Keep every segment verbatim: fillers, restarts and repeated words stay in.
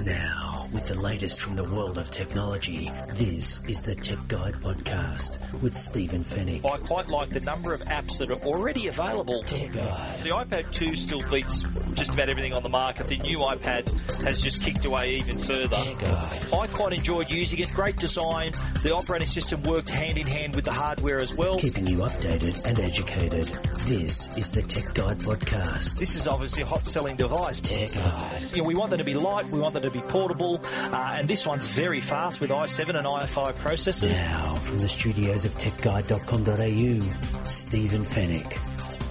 Now, with the latest from the world of technology, this is the Tech Guide Podcast with Stephen Fennick. I quite like the number of apps that are already available. Tech Guide. The iPad two still beats just about everything on the market. The new iPad has just kicked away even further. Tech Guide. I quite enjoyed using it. Great design. The operating system worked hand in hand with the hardware as well. Keeping you updated and educated. This is the Tech Guide Podcast. This is obviously a hot-selling device. Tech Guide. You know, we want them to be light, we want them to be portable, uh, and this one's very fast with i seven and i five processors. Now, from the studios of tech guide dot com dot a u, Stephen Fennick.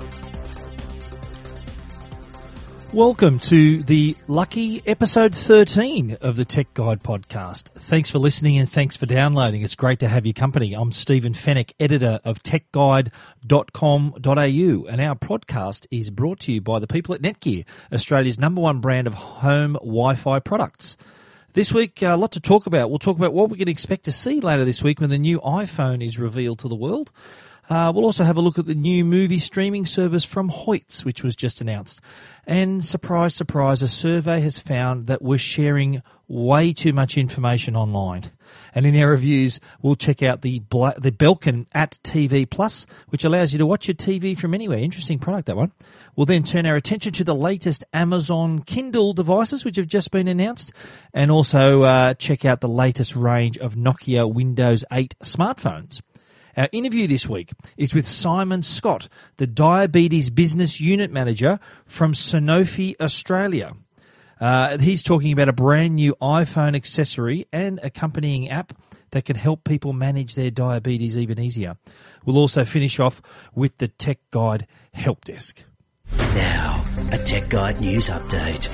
Welcome to the lucky episode thirteen of the Tech Guide Podcast. Thanks for listening and thanks for downloading. It's great to have your company. I'm Stephen Fennick, editor of tech guide dot com dot a u, and our podcast is brought to you by the people at Netgear, Australia's number one brand of home Wi-Fi products. This week, a lot to talk about. We'll talk about what we can expect to see later this week when the new iPhone is revealed to the world. Uh, we'll also have a look at the new movie streaming service from Hoyts, which was just announced. And surprise, surprise, a survey has found that we're sharing way too much information online. And in our reviews, we'll check out the Bla- the Belkin at T V Plus, which allows you to watch your T V from anywhere. Interesting product, that one. We'll then turn our attention to the latest Amazon Kindle devices, which have just been announced, and also uh, check out the latest range of Nokia Windows eight smartphones. Our interview this week is with Simon Scott, the Diabetes Business Unit Manager from Sanofi Australia. Uh, he's talking about a brand new iPhone accessory and accompanying app that can help people manage their diabetes even easier. We'll also finish off with the Tech Guide Help Desk. Now, a Tech Guide news update.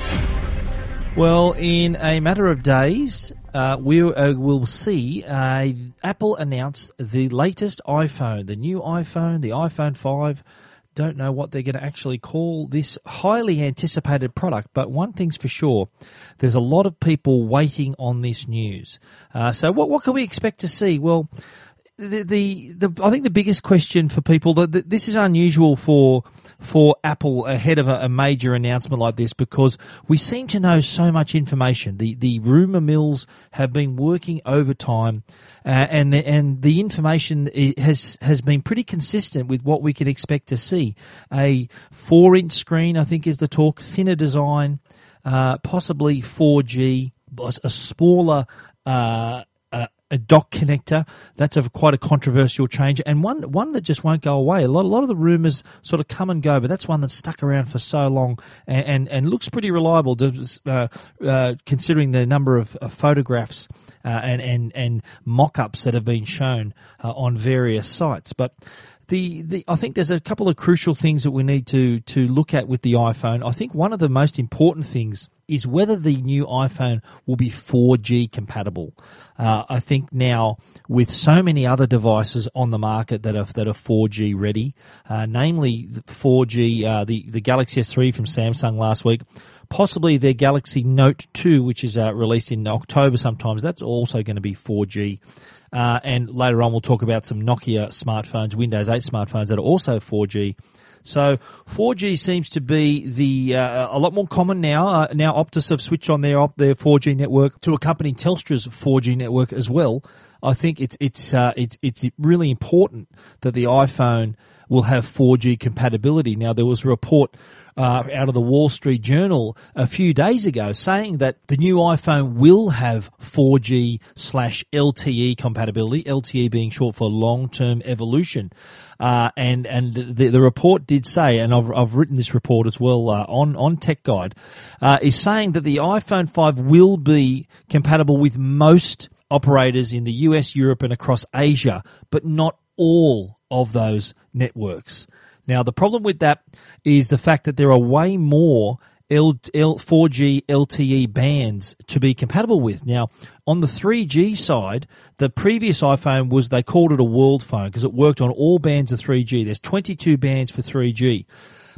Well, in a matter of days, uh, we uh, will see uh, Apple announce the latest iPhone, the new iPhone, the iPhone five. Don't know what they're going to actually call this highly anticipated product, but one thing's for sure, there's a lot of people waiting on this news. Uh, so what what can we expect to see? Well, the, the the I think the biggest question for people, that this is unusual for for Apple ahead of a, a major announcement like this, because we seem to know so much information. The the rumor mills have been working overtime, uh, and the, and the information has has been pretty consistent with what we can expect to see. A four inch screen, I think, is the talk. Thinner design, uh, possibly four G, a smaller Uh, a dock connector. That's a quite a controversial change, and one one that just won't go away. A lot, a lot of the rumors sort of come and go, but that's one that's stuck around for so long and and, and looks pretty reliable, to, uh, uh, considering the number of uh, photographs uh, and and and mock-ups that have been shown uh, on various sites. But The, the I think there's a couple of crucial things that we need to to look at with the iPhone. I think one of the most important things is whether the new iPhone will be four G compatible. Uh, I think now, with so many other devices on the market that are that are four G ready, uh, namely four G, uh, the the Galaxy S three from Samsung last week, possibly their Galaxy Note two, which is uh, released in October sometimes, that's also going to be four G. Uh, and later on, we'll talk about some Nokia smartphones, Windows eight smartphones that are also four G. So four G seems to be the uh, a lot more common now. Uh, now Optus have switched on their their four G network to accompany Telstra's four G network as well. I think it's it's uh, it's it's really important that the iPhone will have four G compatibility. Now, there was a report Uh, out of the Wall Street Journal a few days ago saying that the new iPhone will have four G slash L T E compatibility, L T E being short for long-term evolution. Uh, and and the, the report did say, and I've, I've written this report as well uh, on, on Tech Guide, uh, is saying that the iPhone five will be compatible with most operators in the U S, Europe, and across Asia, but not all of those networks. Now, the problem with that is the fact that there are way more L, L, four G L T E bands to be compatible with. Now, on the three G side, the previous iPhone was, they called it a world phone because it worked on all bands of three G. There's twenty-two bands for three G.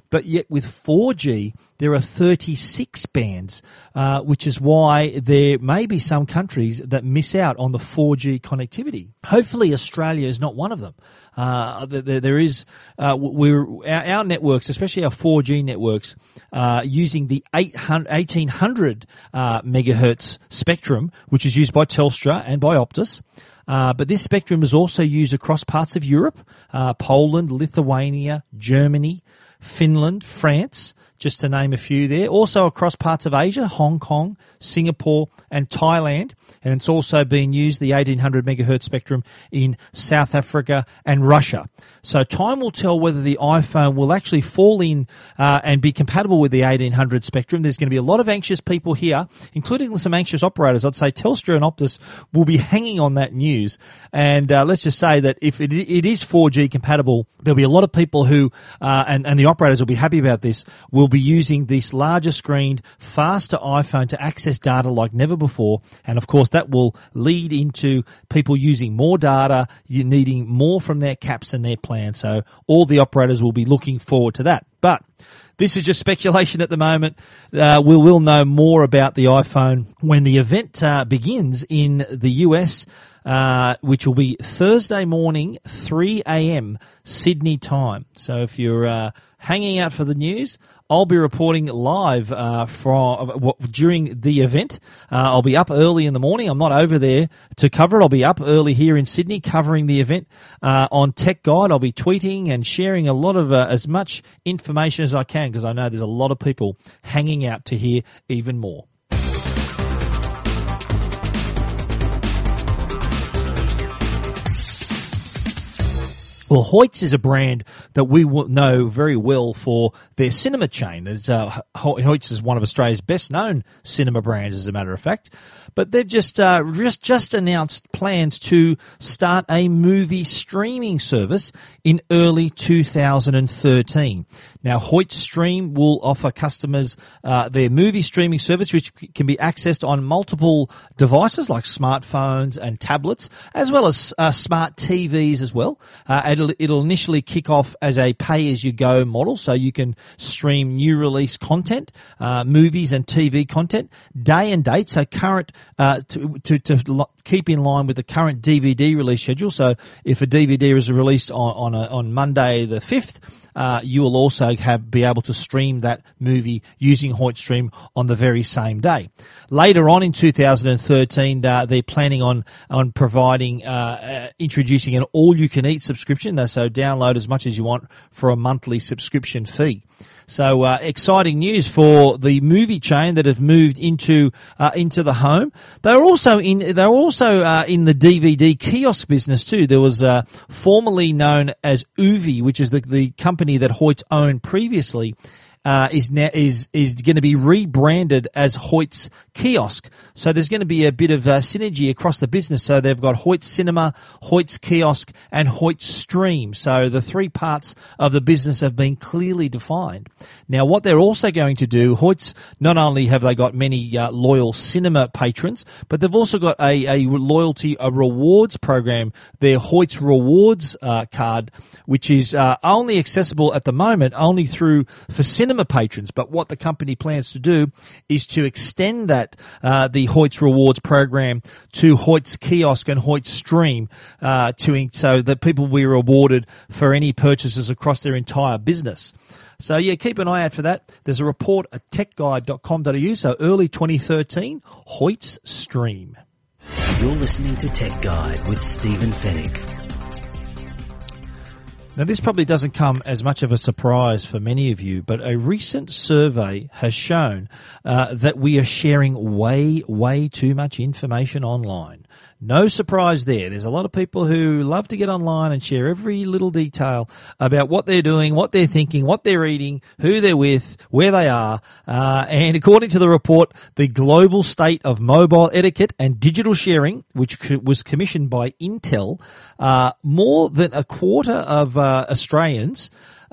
But yet with four G, there are thirty-six bands, uh, which is why there may be some countries that miss out on the four G connectivity. Hopefully Australia is not one of them. Uh, there, there is, uh, we're, our, our networks, especially our four G networks, uh, using the eighteen hundred uh, megahertz spectrum, which is used by Telstra and by Optus. Uh, but this spectrum is also used across parts of Europe, uh, Poland, Lithuania, Germany, Finland, France, just to name a few there. Also across parts of Asia, Hong Kong, Singapore and Thailand. And it's also being used, the eighteen hundred megahertz spectrum, in South Africa and Russia. So time will tell whether the iPhone will actually fall in uh, and be compatible with the eighteen hundred spectrum. There's going to be a lot of anxious people here, including some anxious operators. I'd say Telstra and Optus will be hanging on that news. And uh, let's just say that if it, it is four G compatible, there'll be a lot of people who, uh, and, and the operators will be happy about this, will be using this larger screened, faster iPhone to access data like never before. And of course, that will lead into people using more data, you needing more from their caps and their plan. So all the operators will be looking forward to that. But this is just speculation at the moment. Uh, we will know more about the iPhone when the event uh, begins in the U S, uh, which will be Thursday morning, three a.m. Sydney time. So if you're uh, hanging out for the news, I'll be reporting live uh, from during the event. Uh, I'll be up early in the morning. I'm not over there to cover it. I'll be up early here in Sydney covering the event uh, on Tech Guide. I'll be tweeting and sharing a lot of uh, as much information as I can, because I know there's a lot of people hanging out to hear even more. Well, Hoyts is a brand that we know very well for their cinema chain. It's, uh, Hoyts is one of Australia's best-known cinema brands, as a matter of fact. But they've just uh, just just announced plans to start a movie streaming service in early two thousand thirteen. Now, Hoyt Stream will offer customers uh, their movie streaming service, which can be accessed on multiple devices like smartphones and tablets, as well as uh, smart T Vs as well. Uh, it'll, it'll initially kick off as a pay-as-you-go model, so you can stream new release content, uh, movies and T V content, day and date, so current uh, to, to, to keep in line with the current D V D release schedule. So if a D V D is released on on, a, on Monday the fifth, Uh, you will also have be able to stream that movie using Hoyt Stream on the very same day. Later on in two thousand thirteen, uh, they're planning on on providing, uh, uh, introducing an all-you-can-eat subscription. So download as much as you want for a monthly subscription fee. So uh, exciting news for the movie chain that have moved into uh, into the home. They're also in they're also uh, in the D V D kiosk business too. There was uh, formerly known as Uvi, which is the the company that Hoyt owned previously. Uh, is now is is going to be rebranded as Hoyt's Kiosk. So there's going to be a bit of uh, synergy across the business. So they've got Hoyt's Cinema, Hoyt's Kiosk, and Hoyt's Stream. So the three parts of the business have been clearly defined. Now, what they're also going to do, Hoyt's, not only have they got many uh, loyal cinema patrons, but they've also got a, a loyalty, a rewards program, their Hoyt's Rewards uh, card, which is uh, only accessible at the moment only through for cinema patrons. But what the company plans to do is to extend that, uh, the Hoyt's Rewards program to Hoyt's Kiosk and Hoyt's Stream, uh, to, so that people will be rewarded for any purchases across their entire business. So yeah, keep an eye out for that. There's a report at tech guide dot com dot a u, so early twenty thirteen, Hoyt's Stream. You're listening to Tech Guide with Stephen Fennick. Now, this probably doesn't come as much of a surprise for many of you, but a recent survey has shown uh, that we are sharing way, way too much information online. No surprise there. There's a lot of people who love to get online and share every little detail about what they're doing, what they're thinking, what they're eating, who they're with, where they are. Uh, and according to the report, the Global State of Mobile Etiquette and Digital Sharing, which was commissioned by Intel, uh, more than a quarter of uh, Australians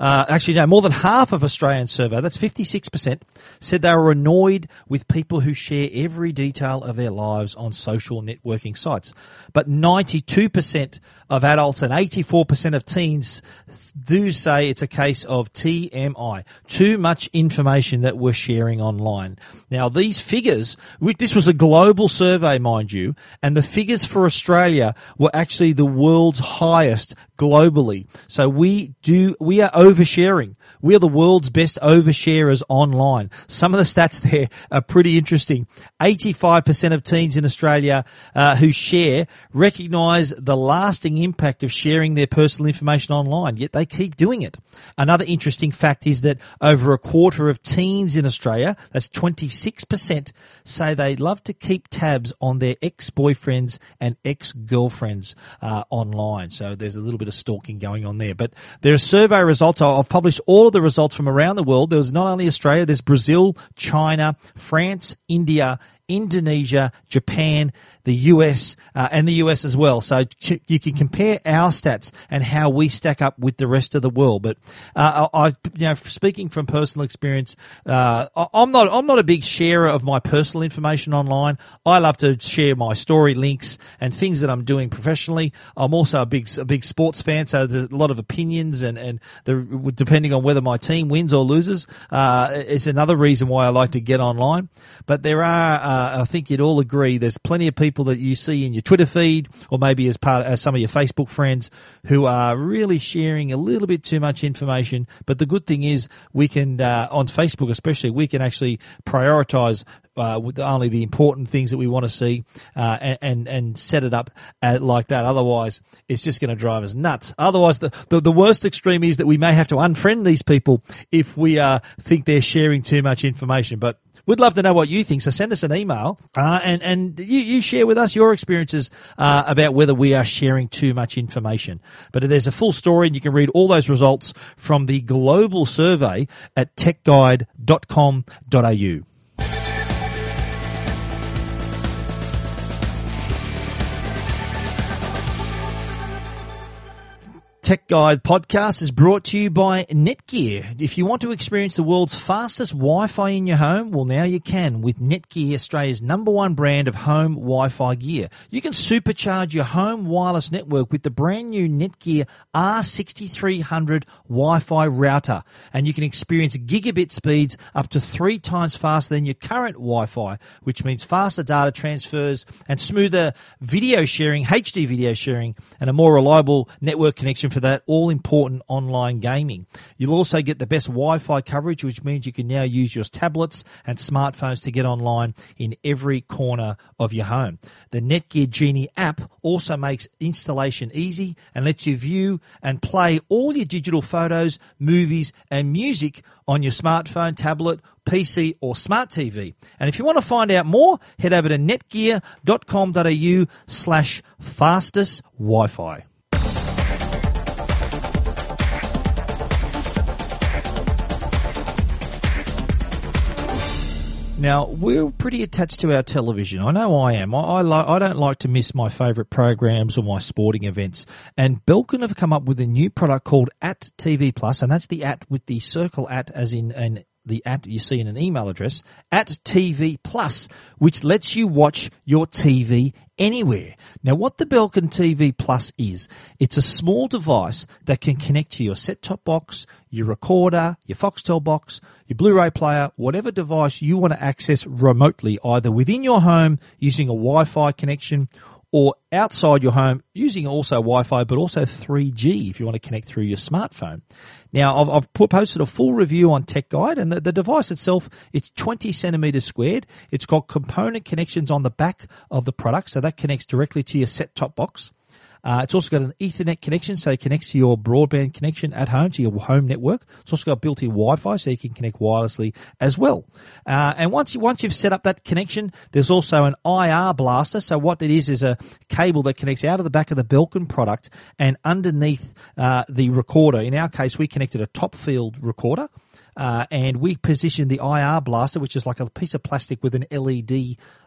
uh, actually no, more than half of Australians surveyed, that's fifty-six percent, said they were annoyed with people who share every detail of their lives on social networking sites. But ninety-two percent of adults and eighty-four percent of teens do say it's a case of T M I, too much information that we're sharing online. Now, these figures, this was a global survey, mind you, and the figures for Australia were actually the world's highest globally. So we do, we are oversharing. We are the world's best oversharers online. Some of the stats there are pretty interesting. eighty-five percent of teens in Australia uh, who share recognise the lasting impact of sharing their personal information online, yet they keep doing it. Another interesting fact is that over a quarter of teens in Australia, that's twenty-six percent, say they love to keep tabs on their ex-boyfriends and ex-girlfriends uh, online. So there's a little bit of stalking going on there. But there are survey results. I've published all of the results from around the world. There was not only Australia, there's Brazil, China, France, India, Indonesia, Japan, the U S, uh, and the U S as well. So ch- you can compare our stats and how we stack up with the rest of the world. But uh, I, you know, speaking from personal experience, uh, I, I'm not I'm not a big sharer of my personal information online. I love to share my story links and things that I'm doing professionally. I'm also a big a big sports fan, so there's a lot of opinions, and and the, depending on whether my team wins or loses, uh, is another reason why I like to get online. But there are, uh, I think you'd all agree, there's plenty of people that you see in your Twitter feed, or maybe as part as some of your Facebook friends, who are really sharing a little bit too much information. But the good thing is we can, uh, on Facebook especially, we can actually prioritise uh, with only the important things that we want to see, uh, and, and and set it up uh, like that. Otherwise, it's just going to drive us nuts. Otherwise, the, the the worst extreme is that we may have to unfriend these people if we uh, think they're sharing too much information. But we'd love to know what you think, so send us an email uh, and, and you, you share with us your experiences uh, about whether we are sharing too much information. But there's a full story, and you can read all those results from the global survey at tech guide dot com dot a u. Tech Guide podcast is brought to you by Netgear. If you want to experience the world's fastest Wi-Fi in your home, well, now you can with Netgear, Australia's number one brand of home Wi-Fi gear. You can supercharge your home wireless network with the brand new Netgear R sixty-three hundred Wi-Fi router, and you can experience gigabit speeds up to three times faster than your current Wi-Fi, which means faster data transfers and smoother video sharing, H D video sharing, and a more reliable network connection for that all-important online gaming. You'll also get the best Wi-Fi coverage, which means you can now use your tablets and smartphones to get online in every corner of your home. The Netgear Genie app also makes installation easy and lets you view and play all your digital photos, movies, and music on your smartphone, tablet, P C, or smart T V. And if you want to find out more, head over to netgear dot com dot a u slash fastest Wi-Fi. Now, we're pretty attached to our television. I know I am. I I, li- I don't like to miss my favourite programs or my sporting events. And Belkin have come up with a new product called At T V Plus, and that's the at with the circle at as in an the at you see in an email address, At T V Plus, which lets you watch your T V anywhere. Now, what the Belkin T V Plus is, it's a small device that can connect to your set-top box, your recorder, your Foxtel box, your Blu-ray player, whatever device you want to access remotely, either within your home using a Wi-Fi connection or outside your home using also Wi-Fi, but also three G if you want to connect through your smartphone. Now, I've, I've put, posted a full review on Tech Guide, and the, the device itself, it's twenty centimeters squared. It's got component connections on the back of the product, so that connects directly to your set-top box. Uh, it's also got an Ethernet connection, so it connects to your broadband connection at home, to your home network. It's also got built-in Wi-Fi, so you can connect wirelessly as well. Uh, and once, you, once you've set up that connection, there's also an I R blaster. So what it is is a cable that connects out of the back of the Belkin product and underneath uh, the recorder. In our case, we connected a top-field recorder. Uh, and we positioned the I R blaster, which is like a piece of plastic with an L E D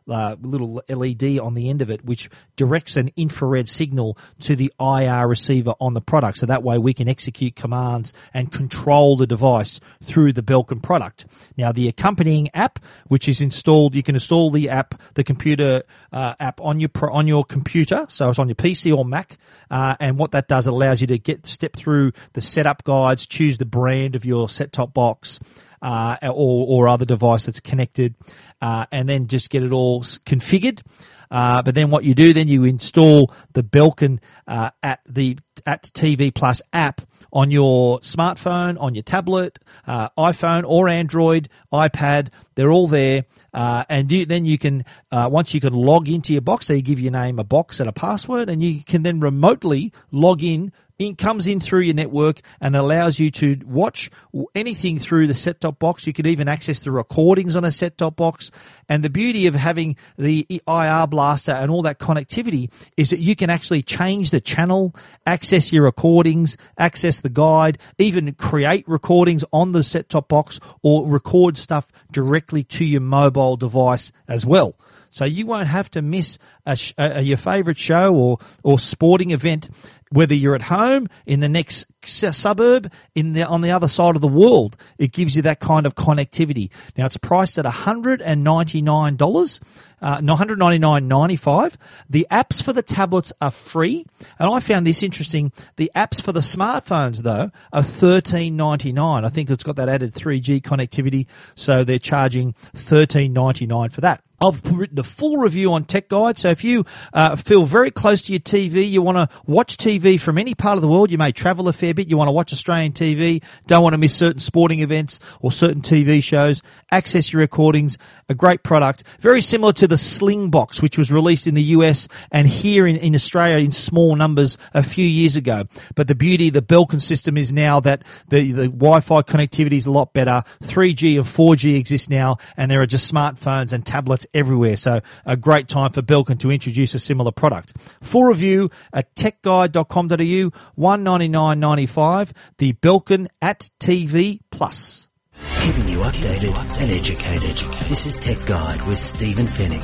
uh, little L E D on the end of it, which directs an infrared signal to the I R receiver on the product. So that way we can execute commands and control the device through the Belkin product. Now, the accompanying app, which is installed, you can install the app, the computer uh, app on your on your computer, so it's on your P C or Mac, uh, and what that does, it allows you to get step through the setup guides, choose the brand of your set-top box, Uh, or, or other device that's connected, uh, and then just get it all configured. Uh, but then what you do, then you install the Belkin uh, at the at T V Plus app on your smartphone, on your tablet, uh, iPhone or Android, iPad. They're all there, uh, and you, then you can uh, once you can log into your box. So you give your name, a box, and a password, and you can then remotely log in. It comes in through your network and allows you to watch anything through the set-top box. You can even access the recordings on a set-top box. And the beauty of having the I R blaster and all that connectivity is that you can actually change the channel, access your recordings, access the guide, even create recordings on the set-top box or record stuff directly to your mobile device as well. So you won't have to miss a, a, your favourite show or, or sporting event, whether you're at home, in the next suburb, in the on the other side of the world. It gives you that kind of connectivity. Now, it's priced at one hundred ninety-nine dollars, uh, one hundred ninety-nine dollars and ninety-five cents. The apps for the tablets are free, and I found this interesting. The apps for the smartphones, though, are thirteen ninety-nine. I think it's got that added three G connectivity, so they're charging thirteen ninety-nine for that. I've written a full review on Tech Guide, so if you uh, feel very close to your T V, you want to watch T V from any part of the world, you may travel a fair bit, you want to watch Australian T V, don't want to miss certain sporting events or certain T V shows, access your recordings, a great product. Very similar to the Sling Box, which was released in the U S and here in, in Australia in small numbers a few years ago. But the beauty of the Belkin system is now that the, the Wi-Fi connectivity is a lot better. three G and four G exist now, and there are just smartphones and tablets everywhere. So a great time for Belkin to introduce a similar product. Full review at tech guide dot com dot a u, one hundred ninety-nine dollars and ninety-five cents, the Belkin at T V Plus. Keeping you updated and educated. This is Tech Guide with Stephen Fennick.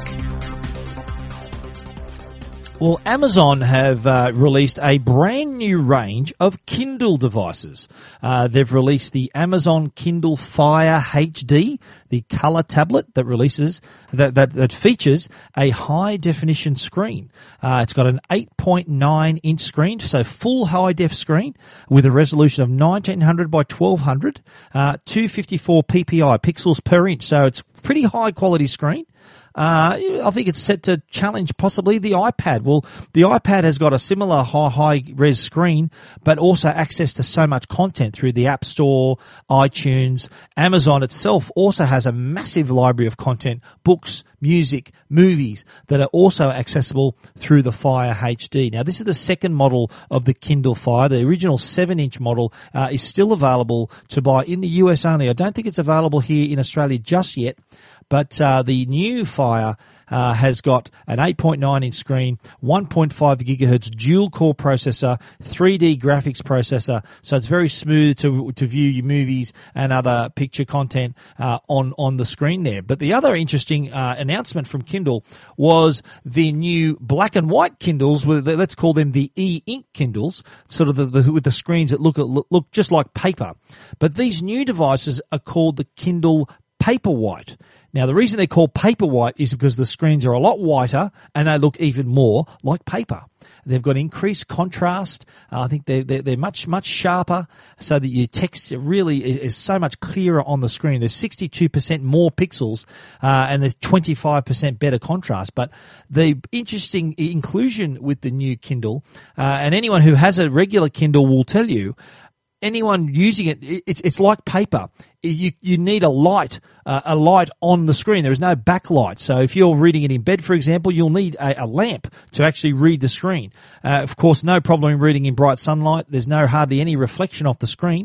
Well, Amazon have uh, released a brand new range of Kindle devices. Uh, they've released the Amazon Kindle Fire H D, the color tablet that releases that that, that features a high definition screen. Uh, it's got an eight point nine inch screen, so full high def screen with a resolution of nineteen hundred by twelve hundred, uh, two fifty-four P P I pixels per inch. So it's pretty high quality screen. Uh, I think it's set to challenge possibly the iPad. Well, the iPad has got a similar high, high res screen, but also access to so much content through the App Store, iTunes. Amazon itself also has a massive library of content, books, music, movies that are also accessible through the Fire H D. Now, this is the second model of the Kindle Fire. The original seven inch model uh, is still available to buy in the U S only. I don't think it's available here in Australia just yet. But uh, the new Fire uh, has got an eight point nine inch screen, one point five gigahertz dual-core processor, three D graphics processor, so it's very smooth to to view your movies and other picture content uh, on, on the screen there. But the other interesting uh, announcement from Kindle was the new black and white Kindles, with the, let's call them the e-ink Kindles, sort of the, the, with the screens that look, look look just like paper. But these new devices are called the Kindle Paperwhite. Now, the reason they're called Paperwhite is because the screens are a lot whiter and they look even more like paper. They've got increased contrast. Uh, I think they're, they're, they're much, much sharper so that your text really is, is so much clearer on the screen. There's sixty-two percent more pixels uh, and there's twenty-five percent better contrast. But the interesting inclusion with the new Kindle, uh, and anyone who has a regular Kindle will tell you, anyone using it, it's it's like paper. You you need a light, uh, a light on the screen. There is no backlight. So if you're reading it in bed, for example, you'll need a, a lamp to actually read the screen. Uh, of course, no problem in reading in bright sunlight. There's no hardly any reflection off the screen,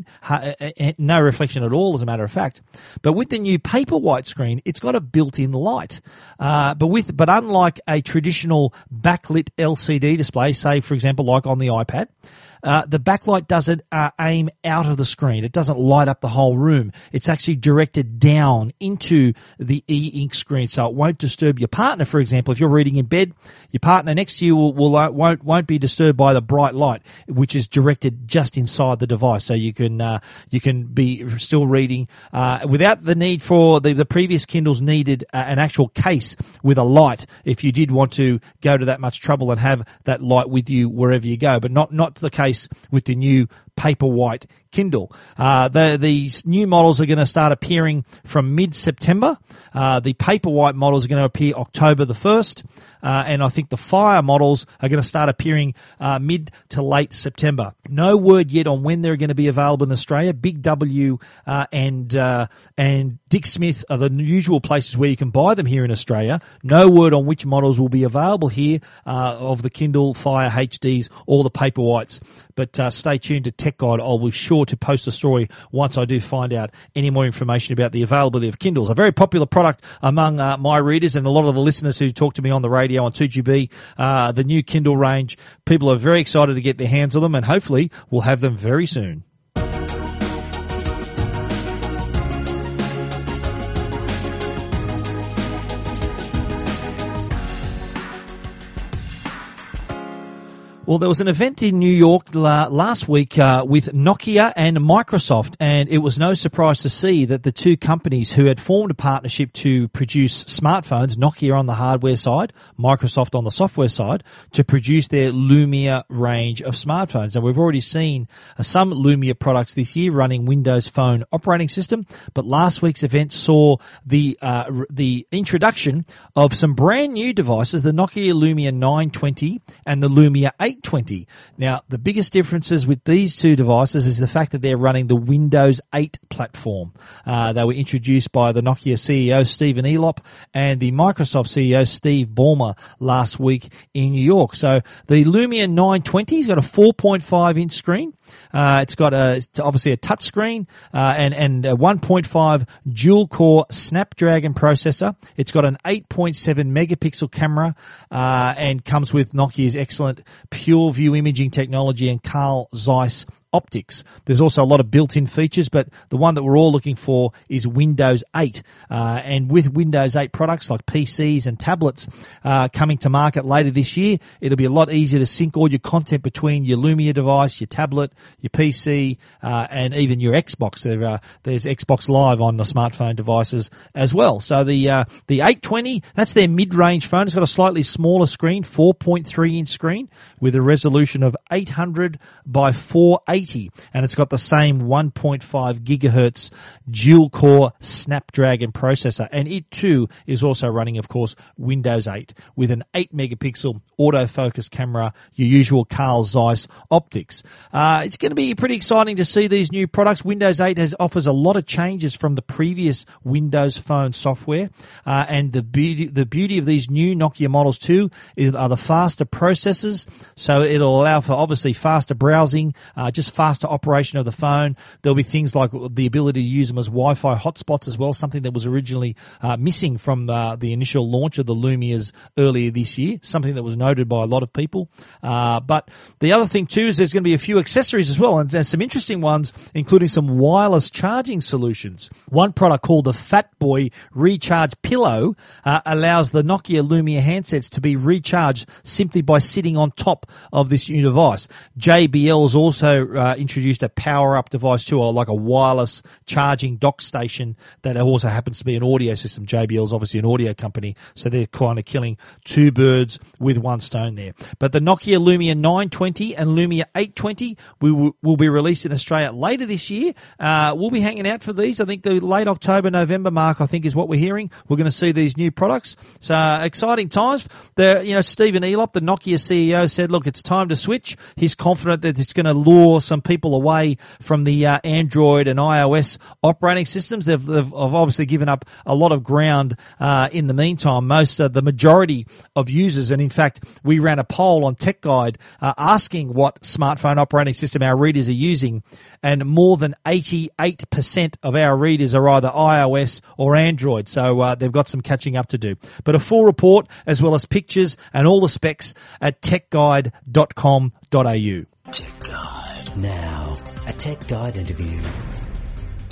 no reflection at all, as a matter of fact. But with the new Paperwhite screen, it's got a built-in light. Uh, but with but unlike a traditional backlit L C D display, say for example, like on the iPad. Uh, the backlight doesn't uh, aim out of the screen. It doesn't light up the whole room. it's actually directed down into the e-ink screen, so it won't disturb your partner. For example, if you're reading in bed, your partner next to you will, will uh, won't won't be disturbed by the bright light, which is directed just inside the device, so you can uh, you can be still reading uh, without the need for the, the previous Kindles needed uh, an actual case with a light if you did want to go to that much trouble and have that light with you wherever you go, but not not the case with the new Paperwhite Kindle. Uh, the, these new models are going to start appearing from mid-September. Uh, the Paperwhite models are going to appear October the first. Uh, and I think the Fire models are going to start appearing uh, mid to late September. No word yet on when they're going to be available in Australia. Big W uh, and uh, and Dick Smith are the usual places where you can buy them here in Australia. No word on which models will be available here uh, of the Kindle Fire H Ds or the Paperwhites. But uh, stay tuned to Tech Guide. I'll be sure to post a story once I do find out any more information about the availability of Kindles. A very popular product among uh, my readers and a lot of the listeners who talk to me on the radio on two G B. Uh, the new Kindle range, people are very excited to get their hands on them, and hopefully we'll have them very soon. Well, there was an event in New York last week uh, with Nokia and Microsoft, and it was no surprise to see that the two companies who had formed a partnership to produce smartphones, Nokia on the hardware side, Microsoft on the software side, to produce their Lumia range of smartphones. And we've already seen uh, some Lumia products this year running Windows Phone operating system, but last week's event saw the uh, the introduction of some brand new devices, the Nokia Lumia nine twenty and the Lumia eight twenty. Now, the biggest differences with these two devices is the fact that they're running the Windows eight platform. Uh, they were introduced by the Nokia C E O, Stephen Elop, and the Microsoft C E O, Steve Ballmer, last week in New York. So the Lumia nine twenty has got a four point five inch screen. Uh, it's got a, it's obviously a touch screen uh, and, and a one point five dual-core Snapdragon processor. It's got an eight point seven megapixel camera uh, and comes with Nokia's excellent Pure View imaging technology and Carl Zeiss optics. There's also a lot of built-in features, but the one that we're all looking for is Windows eight. Uh, and with Windows eight products like P Cs and tablets uh, coming to market later this year, it'll be a lot easier to sync all your content between your Lumia device, your tablet, your P C, uh, and even your Xbox. There, uh, there's Xbox Live on the smartphone devices as well. So the uh, the eight twenty, that's their mid-range phone. It's got a slightly smaller screen, four point three inch screen with a resolution of eight hundred by four eighty, and it's got the same one point five gigahertz dual-core Snapdragon processor, and it too is also running, of course, Windows eight with an eight megapixel autofocus camera, your usual Carl Zeiss optics. Uh, it's going to be pretty exciting to see these new products. Windows eight has offers a lot of changes from the previous Windows Phone software, uh, and the beauty the beauty of these new Nokia models too is are the faster processors, so it'll allow for obviously faster browsing, uh, just faster operation of the phone. There'll be things like the ability to use them as Wi-Fi hotspots as well, something that was originally uh, missing from uh, the initial launch of the Lumias earlier this year, something that was noted by a lot of people. Uh, but the other thing too is there's going to be a few accessories as well, and there's some interesting ones, including some wireless charging solutions. One product called the Fatboy Recharge Pillow uh, allows the Nokia Lumia handsets to be recharged simply by sitting on top of this new device. J B L's also uh, introduced a power-up device too, or like a wireless charging dock station that also happens to be an audio system. J B L's obviously an audio company, so they're kind of killing two birds with one stone there. But the Nokia Lumia nine twenty and Lumia eight twenty we will, will be released in Australia later this year. Uh, we'll be hanging out for these. I think the late October, November mark, I think, is what we're hearing. We're going to see these new products. So uh, exciting times. The, you know, Stephen Elop, the Nokia C E O, said, look, it's time to switch. He's confident that it's going to lure some people away from the uh, Android and iOS operating systems. They've, they've obviously given up a lot of ground uh, in the meantime. Most, uh, the majority of users, and in fact, we ran a poll on Tech Guide uh, asking what smartphone operating system our readers are using, and more than eighty-eight percent of our readers are either iOS or Android, so uh, they've got some catching up to do. But a full report, as well as pictures and all the specs, at tech guide dot com dot a u. Tech Guide. Now, a Tech Guide interview.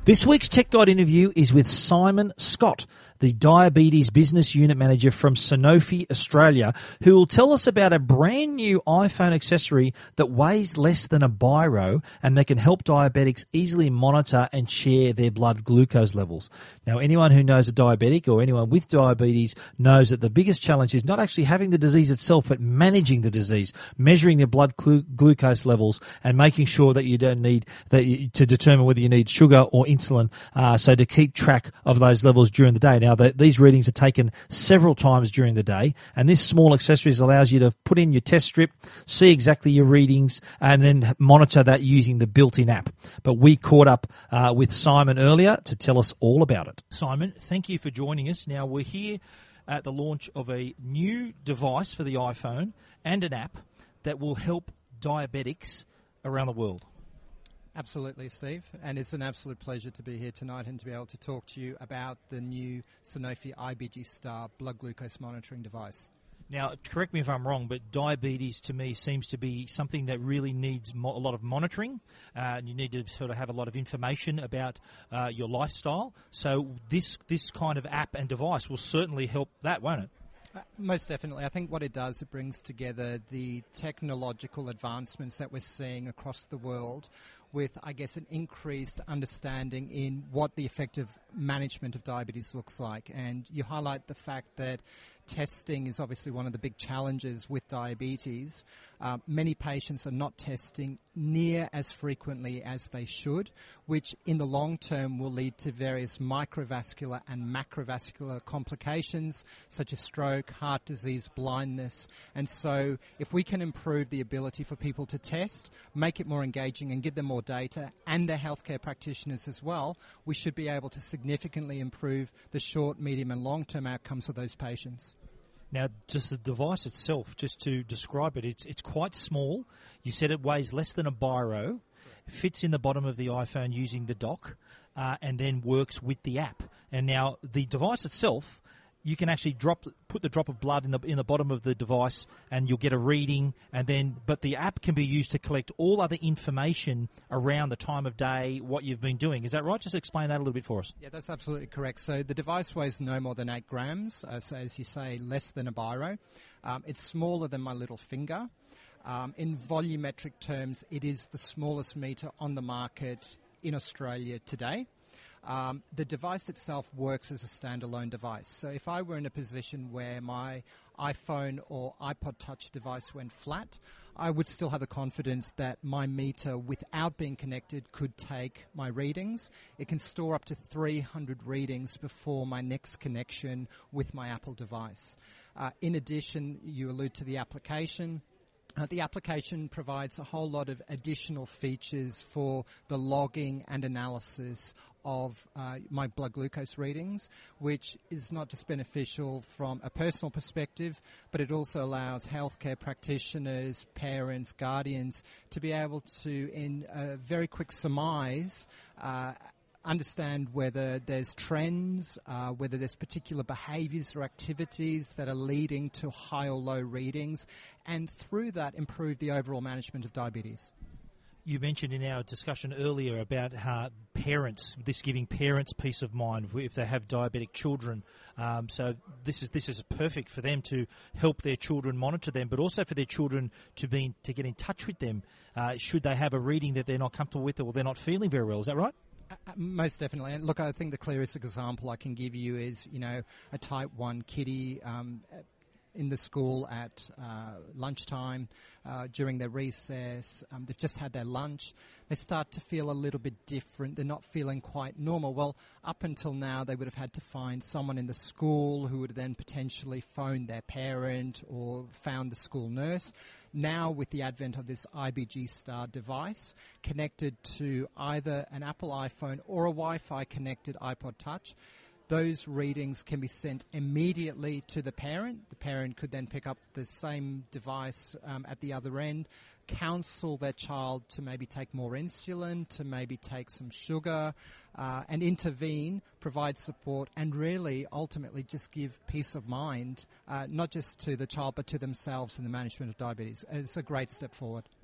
This week's Tech Guide interview is with Simon Scott, the Diabetes Business Unit Manager from Sanofi Australia, who will tell us about a brand new iPhone accessory that weighs less than a biro and that can help diabetics easily monitor and share their blood glucose levels. Now, anyone who knows a diabetic or anyone with diabetes knows that the biggest challenge is not actually having the disease itself, but managing the disease, measuring their blood glu- glucose levels and making sure that you don't need that you, to determine whether you need sugar or insulin, uh, so to keep track of those levels during the day. Now, the, these readings are taken several times during the day, and this small accessory allows you to put in your test strip, see exactly your readings, and then monitor that using the built-in app. But we caught up uh, with Simon earlier to tell us all about it. Simon, thank you for joining us. Now, we're here at the launch of a new device for the iPhone and an app that will help diabetics around the world. Absolutely, Steve, and it's an absolute pleasure to be here tonight and to be able to talk to you about the new Sanofi I B G Star blood glucose monitoring device. Now, correct me if I'm wrong, but diabetes to me seems to be something that really needs mo- a lot of monitoring, uh, and you need to sort of have a lot of information about uh, your lifestyle. So this this kind of app and device will certainly help that, won't it? Uh, most definitely. I think what it does, it brings together the technological advancements that we're seeing across the world with, I guess, an increased understanding in what the effective management of diabetes looks like. And you highlight the fact that testing is obviously one of the big challenges with diabetes. Uh, many patients are not testing near as frequently as they should, which in the long term will lead to various microvascular and macrovascular complications such as stroke, heart disease, blindness. And so if we can improve the ability for people to test, make it more engaging and give them more data, and their healthcare practitioners as well, we should be able to significantly improve the short, medium and long-term outcomes of those patients. Now, just the device itself, just to describe it, it's it's quite small. You said it weighs less than a biro, fits in the bottom of the iPhone using the dock, uh, and then works with the app. And now the device itself, you can actually drop, put the drop of blood in the in the bottom of the device, and you'll get a reading. And then, but the app can be used to collect all other information around the time of day, what you've been doing. Is that right? Just explain that a little bit for us. Yeah, that's absolutely correct. So the device weighs no more than eight grams, uh, so as you say, less than a biro. Um, it's smaller than my little finger. Um, in volumetric terms, it is the smallest meter on the market in Australia today. Um, the device itself works as a standalone device. So if I were in a position where my iPhone or iPod Touch device went flat, I would still have the confidence that my meter, without being connected, could take my readings. It can store up to three hundred readings before my next connection with my Apple device. Uh, in addition, you allude to the application. Uh, the application provides a whole lot of additional features for the logging and analysis of uh, my blood glucose readings, which is not just beneficial from a personal perspective, but it also allows healthcare practitioners, parents, guardians to be able to, in a very quick surmise, uh, understand whether there's trends, uh, whether there's particular behaviours or activities that are leading to high or low readings, and through that improve the overall management of diabetes. You mentioned in our discussion earlier about how parents, this giving parents peace of mind if they have diabetic children. Um, so this is this is perfect for them to help their children monitor them, but also for their children to be to get in touch with them uh, should they have a reading that they're not comfortable with or they're not feeling very well. Is that right? Uh, most definitely. And look, I think the clearest example I can give you is, you know, a type one kiddie um, in the school at uh, lunchtime, uh, during their recess. Um, they've just had their lunch. They start to feel a little bit different. They're not feeling quite normal. Well, up until now, they would have had to find someone in the school who would then potentially phone their parent or found the school nurse. Now, with the advent of this I B G Star device connected to either an Apple iPhone or a Wi-Fi connected iPod Touch, those readings can be sent immediately to the parent. The parent could then pick up the same device um, at the other end, counsel their child to maybe take more insulin, to maybe take some sugar, uh, and intervene, provide support, and really ultimately just give peace of mind, uh, not just to the child but to themselves in the management of diabetes. It's a great step forward.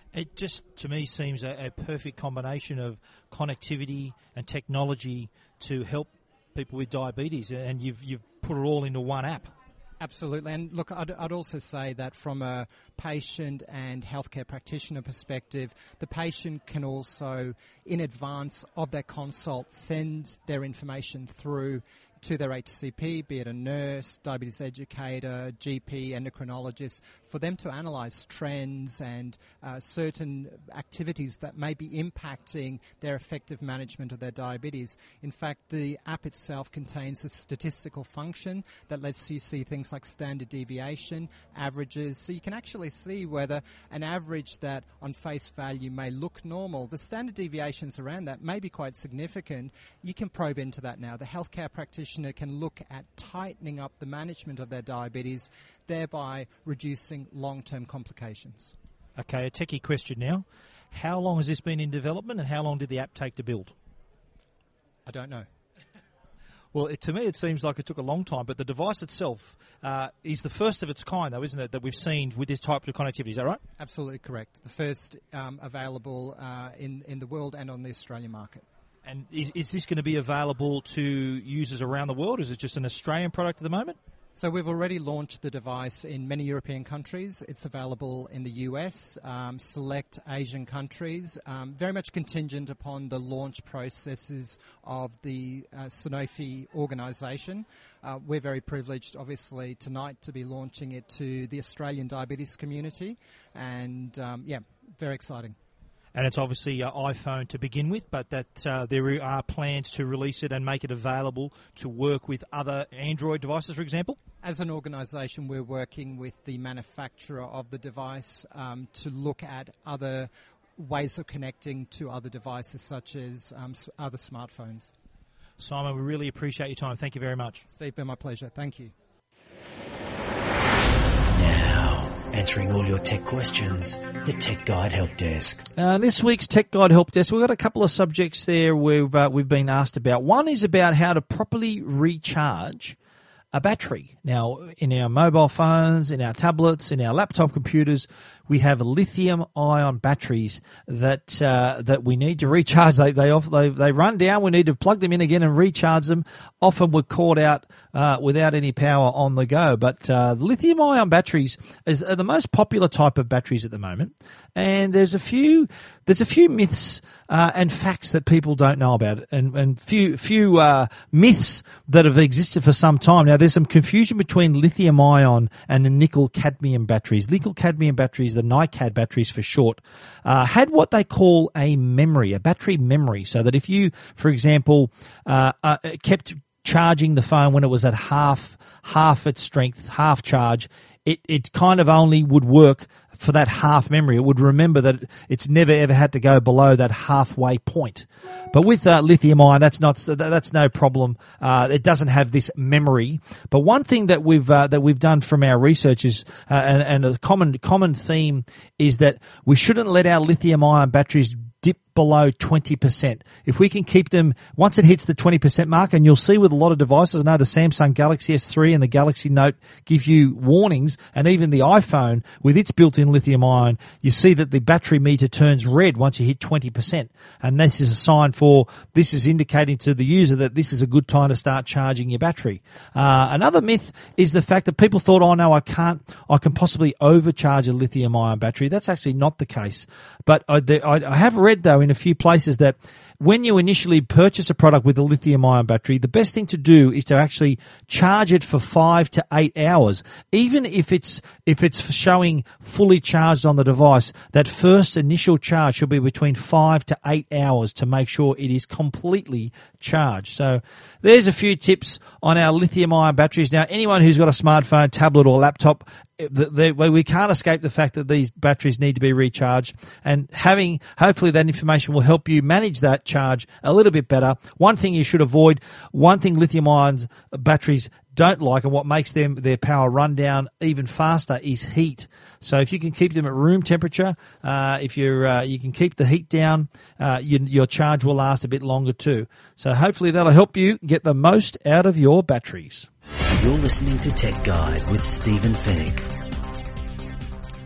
It just, to me, seems a, a perfect combination of connectivity and technology to help people with diabetes, and you've you've put it all into one app. Absolutely. And look, I'd, I'd also say that from a patient and healthcare practitioner perspective, the patient can also, in advance of their consult, send their information through to their H C P, be it a nurse, diabetes educator, G P, endocrinologist, for them to analyse trends and uh, certain activities that may be impacting their effective management of their diabetes. In fact, the app itself contains a statistical function that lets you see things like standard deviation, averages, so you can actually see whether an average that on face value may look normal, the standard deviations around that may be quite significant. You can probe into that now. The healthcare practitioner can look at tightening up the management of their diabetes, thereby reducing long-term complications. Okay, a techie question now. How long has this been in development, and how long did the app take to build? I don't know. Well, it, to me, it seems like it took a long time, but the device itself uh, is the first of its kind, though, isn't it, that we've seen with this type of connectivity. Is that right? Absolutely correct. The first um, available uh, in, in the world and on the Australian market. And is, is this going to be available to users around the world? Is it just an Australian product at the moment? So we've already launched the device in many European countries. It's available in the U S, um, select Asian countries, um, very much contingent upon the launch processes of the uh, Sanofi organisation. Uh, we're very privileged, obviously, tonight to be launching it to the Australian diabetes community. And, um, yeah, very exciting. And it's obviously uh, iPhone to begin with, but that uh, there are plans to release it and make it available to work with other Android devices, for example? As an organisation, we're working with the manufacturer of the device um, to look at other ways of connecting to other devices, such as um, s- other smartphones. Simon, we really appreciate your time. Thank you very much. Steve, been my pleasure. Thank you. Answering all your tech questions, the Tech Guide Help Desk. Uh, this week's Tech Guide Help Desk, we've got a couple of subjects there we've, uh, we've been asked about. One is about how to properly recharge a battery. Now, in our mobile phones, in our tablets, in our laptop computers, we have lithium-ion batteries that uh, that we need to recharge. They they, off, they they run down. We need to plug them in again and recharge them. Often we're caught out uh, without any power on the go. But uh, lithium-ion batteries is, are the most popular type of batteries at the moment. And there's a few there's a few myths uh, and facts that people don't know about it, and and few few uh, myths that have existed for some time now. There's some confusion between lithium-ion and the nickel-cadmium batteries. Nickel-cadmium batteries, the NiCad batteries for short, uh, had what they call a memory, a battery memory, so that if you, for example, uh, uh, kept charging the phone when it was at half half its strength, half charge, it, it kind of only would work for that half memory. It would remember that it's never ever had to go below that halfway point. But with uh, lithium ion, that's not that's no problem. Uh, it doesn't have this memory. But one thing that we've uh, that we've done from our research is, uh, and, and a common common theme is that we shouldn't let our lithium ion batteries dip below twenty percent. If we can keep them, once it hits the twenty percent mark, and you'll see with a lot of devices, I know the Samsung Galaxy S three and the Galaxy Note give you warnings, and even the iPhone with its built-in lithium ion, you see that the battery meter turns red once you hit twenty percent. And this is a sign for, this is indicating to the user that this is a good time to start charging your battery. Uh, another myth is the fact that people thought, oh no, I can't, I can possibly overcharge a lithium ion battery. That's actually not the case. But I, the, I, I have read though in a few places that when you initially purchase a product with a lithium-ion battery, the best thing to do is to actually charge it for five to eight hours. Even if it's if it's showing fully charged on the device, that first initial charge should be between five to eight hours to make sure it is completely charged. So there's a few tips on our lithium-ion batteries. Now, anyone who's got a smartphone, tablet, or laptop, they, we can't escape the fact that these batteries need to be recharged, and having hopefully that information will help you manage that charge a little bit better. One thing you should avoid, one thing lithium ions batteries don't like, and what makes them their power run down even faster, is heat. So if you can keep them at room temperature, uh, if you're uh, you can keep the heat down, uh, you, your charge will last a bit longer too. So hopefully that'll help you get the most out of your batteries. You're listening to Tech Guide with Stephen Fennick.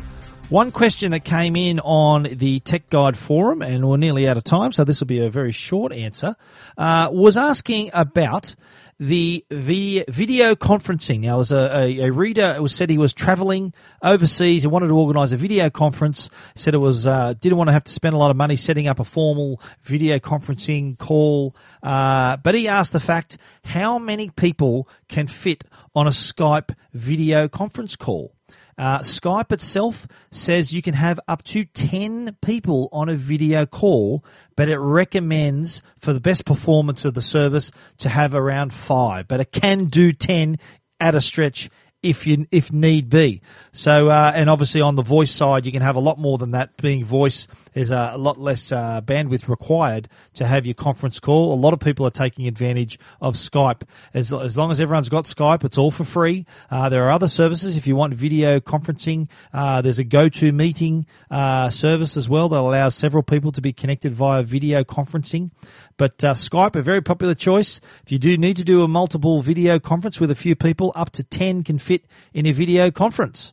One question that came in on the Tech Guide forum, and we're nearly out of time, so this will be a very short answer, uh, was asking about the vi- video conferencing. Now, there's a, a, a reader who said he was traveling overseas and wanted to organise a video conference. Said it was uh, didn't want to have to spend a lot of money setting up a formal video conferencing call. Uh, but he asked the fact, how many people can fit on a Skype video conference call? Uh, Skype itself says you can have up to ten people on a video call, but it recommends for the best performance of the service to have around five. But it can do ten at a stretch if you if need be. So, uh, and obviously on the voice side, you can have a lot more than that. Being voice, there's a, a lot less uh, bandwidth required to have your conference call. A lot of people are taking advantage of Skype. As, as long as everyone's got Skype, it's all for free. Uh, there are other services if you want video conferencing. Uh, there's a GoToMeeting uh, service as well that allows several people to be connected via video conferencing. But uh, Skype, a very popular choice. If you do need to do a multiple video conference with a few people, up to ten can fit in a video conference.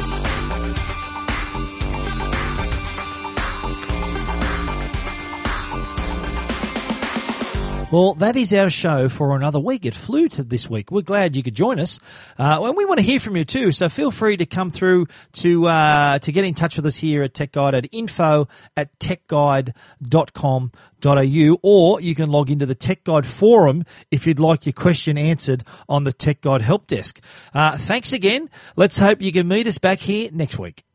Well, that is our show for another week. It flew to this week. We're glad you could join us. Uh, and we want to hear from you too, so feel free to come through to uh, to get in touch with us here at Tech Guide at info at techguide dot com dot a u, or you can log into the Tech Guide forum if you'd like your question answered on the Tech Guide help desk. Uh, thanks again. Let's hope you can meet us back here next week.